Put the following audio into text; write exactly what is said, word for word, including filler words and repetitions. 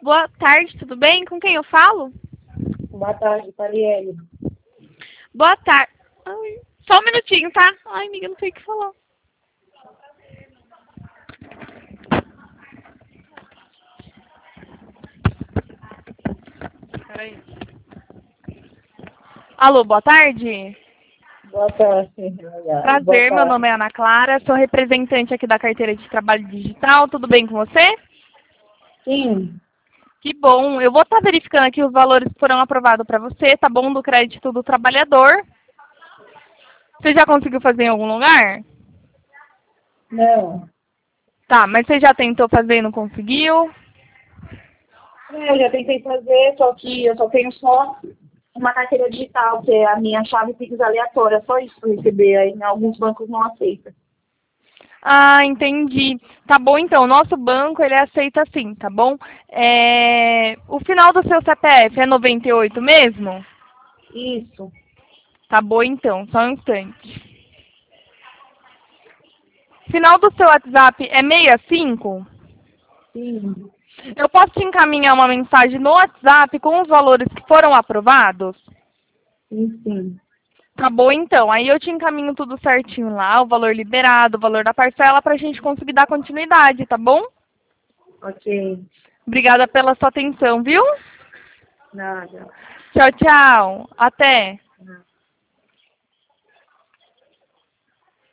Boa tarde, tudo bem? Com quem eu falo? Boa tarde, Parielle. Boa tarde. Ai, só um minutinho, tá? Ai, amiga, não sei o que falar. Peraí. Alô, boa tarde. Boa tarde. Prazer, Boa meu tarde. nome é Ana Clara, sou representante aqui da carteira de trabalho digital. Tudo bem com você? Sim, Que bom. Eu vou estar verificando aqui os valores que foram aprovados para você, tá bom? Do crédito do trabalhador. Você já conseguiu fazer em algum lugar? não. Tá, mas você já tentou fazer e não conseguiu? É, eu já tentei fazer, só que eu só tenho só uma carteira digital, que é a minha chave Pix aleatória, só isso para receber. Aí em alguns bancos não aceita. Ah, entendi. Tá bom, então. Nosso banco, ele aceita sim, tá bom? É... O final do seu C P F é noventa e oito mesmo? Isso. Tá bom, então. Só um instante. Final do seu WhatsApp é sessenta e cinco? Sim, Eu posso te encaminhar uma mensagem no WhatsApp com os valores que foram aprovados? sim, sim. Tá bom, então. Aí eu te encaminho tudo certinho lá, o valor liberado, o valor da parcela, pra gente conseguir dar continuidade, tá bom? Ok. Obrigada pela sua atenção, viu? Nada. Tchau, tchau. Até. Nada.